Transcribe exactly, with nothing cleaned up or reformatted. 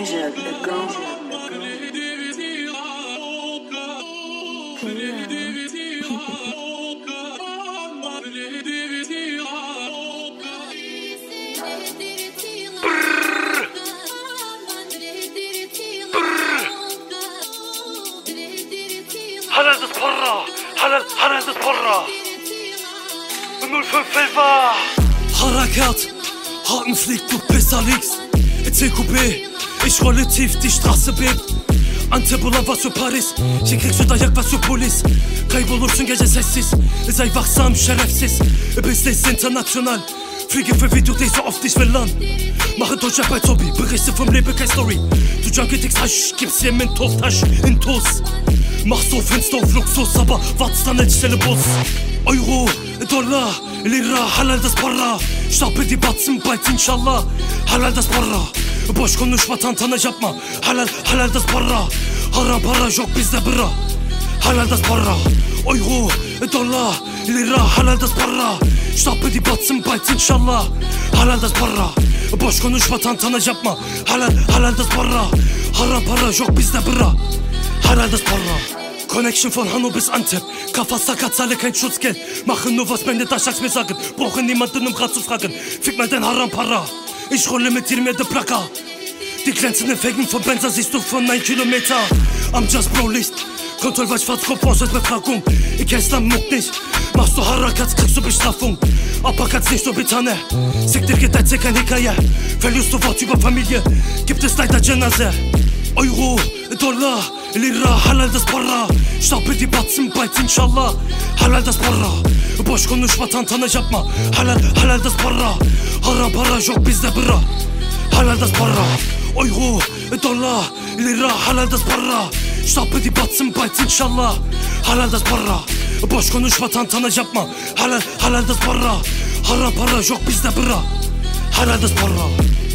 ganja, the ganja. Halal das Porra, Halal, Halal das Porra. null fünf Elfer. Harakat, Haken fliegt, du besser liegst. C Q B, ich rolle tief, die Straße bebt. Antibullah, was für Paris, hier kriegst du Dayak, was für Police. Kaybolursun gece sessiz, sei wachsam, şerefsiz. Business international, fliege für Videodreh so oft ich will lan. Mache Deutschland bei Zombie, Berichte vom Leben, keine Story. Du Junkie Ticks Hasch, gibst dir Mentos, Tasch in Toast. Machst auf Fenster auf Luxus, aber wartest dann nicht stelle Bus. Euro, Dollar, Lira, Halal das Porra. Stapel die Batzen bald, inshallah. Halal das Porra. Boş konuşma tantana yapma. Halal, halal das Porra. Haram para yok bizde bira. Halal das Porra. Euro, Dollar, Lira, Halal das Porra. Stapel die Batzen bald, inshallah. Halal das Porra. Boş konuşma tantana yapma. Halal, halal das Porra. Haram para yok bizde bira. Halal das Porra. Connection von Hanno bis Antep. Kaffeesacker, zahle kein Schutzgeld. Mache nur was meine Taschaks mir sagen. Brauche niemanden um Rat zu fragen. Fick mal dein Haram para. Ich rolle mit dir mehr de Plaka. Die glänzenden Felgen von Benzer siehst du von neun Kilometer. Am Just Bro Licht. Kontroll, was Fahrtskopf aus als Befragung. Ich kenn's dann Muck nicht. Machst du Harakats, kriegst du Bestrafung. Uppercuts nicht so Bitane. Sick dir geht dein C kein Hikaye. Verlierst du Wort über Familie. Gibt es leider Janaze. Euro, Dollar, Lira, Halal das Porra. Stapel die Batzen bald, inshallah. Halal das Porra. Boş konuşma tantana yapma. Halal, halal das Porra. Haram para yok bizde bira. Halal das Porra. Euro, Dollar, Lira, Halal das Porra. Stapel die Batzen bald, inshallah. Halal das Porra. Boş konuşma tantana yapma. Halal, halal das Porra. Haram para yok bizde bira. Halal das Porra.